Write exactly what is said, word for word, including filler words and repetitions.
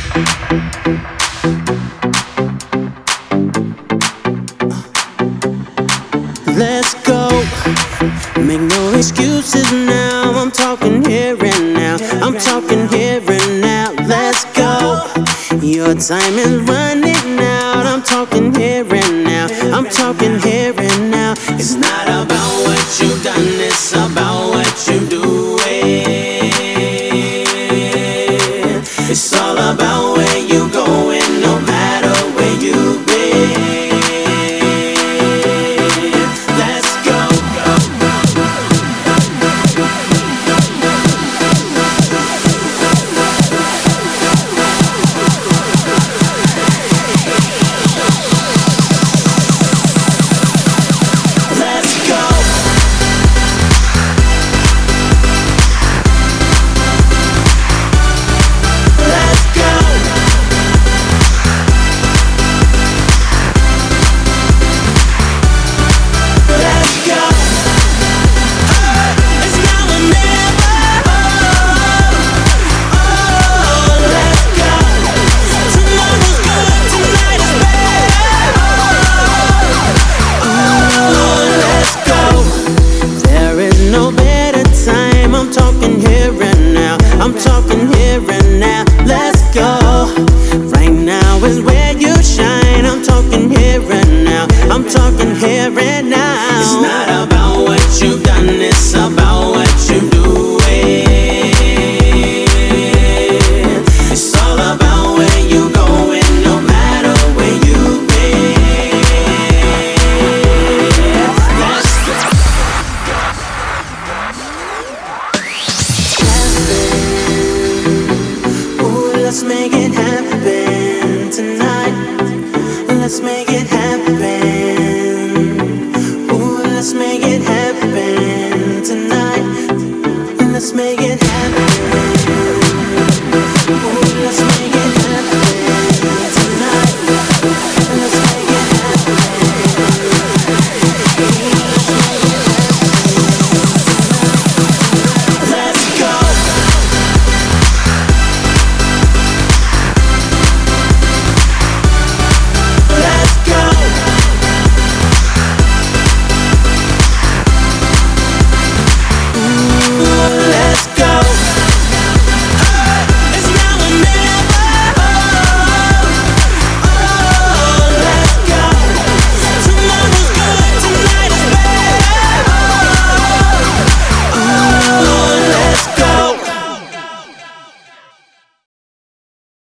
Let's go. Make no excuses now. I'm talking here and now. I'm talking here and now. Let's go. Your time is running out. I'm talking here and now. I'm talking here and now. It's not about what you've done, it's about what you're doing. It's all about where you're going, no matter where you've been. I'm talking here and now, let's go. Right now is where you shine. I'm talking here and now, I'm talking here and now. It's not about what you've done, it's about what you're doing. It's all about where you're going, no matter where you've been. Let's go. Let's make it happen tonight. Let's make it happen.